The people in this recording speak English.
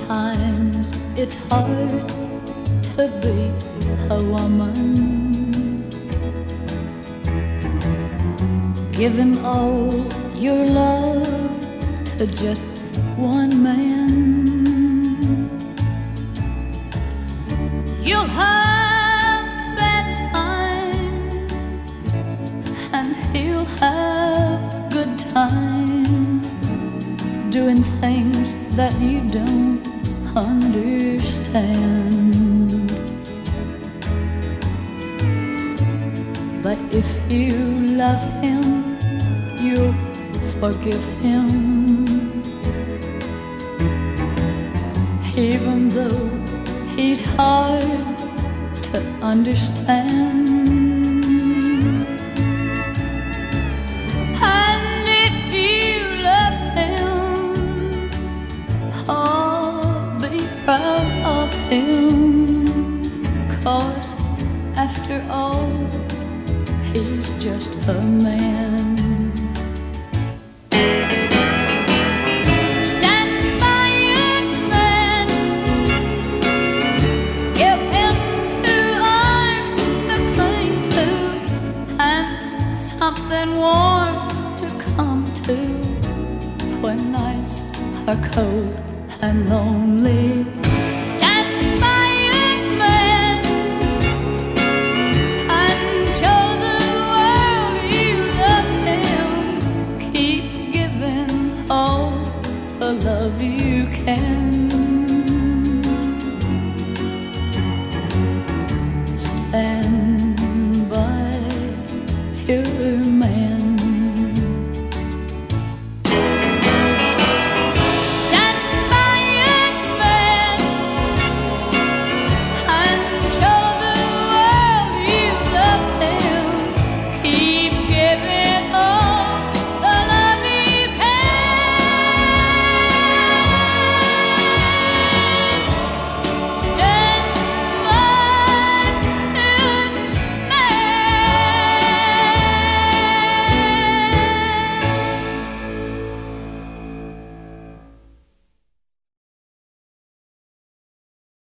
Sometimes it's hard to be a woman. Giving all your love to just one man. You'll have bad times and he'll have good times, doing things that you don't understand. But if you love him, you'll forgive him, even though he's hard to understand. And if you love him, be proud of him, 'cause after all, he's just a man. Stand by your man, give him 2 arms to cling to, and something warm to come to when nights are cold and lonely.